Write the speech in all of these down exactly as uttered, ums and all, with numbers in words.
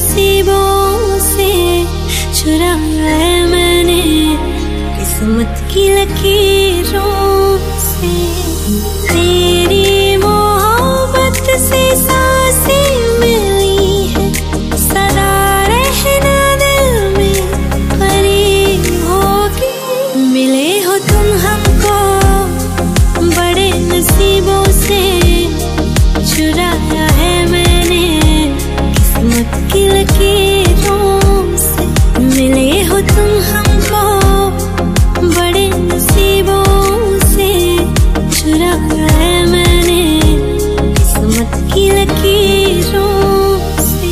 नसीबों से चुराया है मैंने किस्मत की लकीरों से। तेरी मोहब्बत से सांसें मिली है, सदा रहना दिल में करीब होगी। मिले हो तुम हमको बड़े नसीबों से चुराया है मैंने किस्मत की लकीरों से। मिले हो तुम हमको बड़े नसीबों से चुराया है मैंने किस्मत की लकीरों से।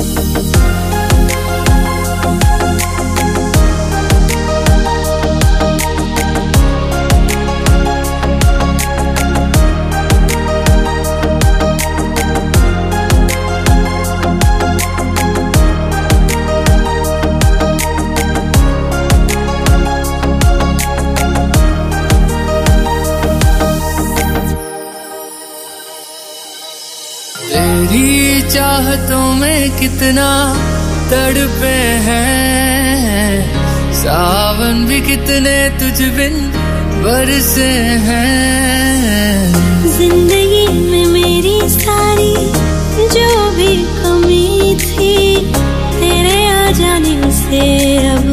तेरी चाहतों में कितना तड़पे हैं, सावन भी कितने तुझ बिन बरसे हैं। जिंदगी में मेरी सारी जो भी कमी थी तेरे आ जाने से अब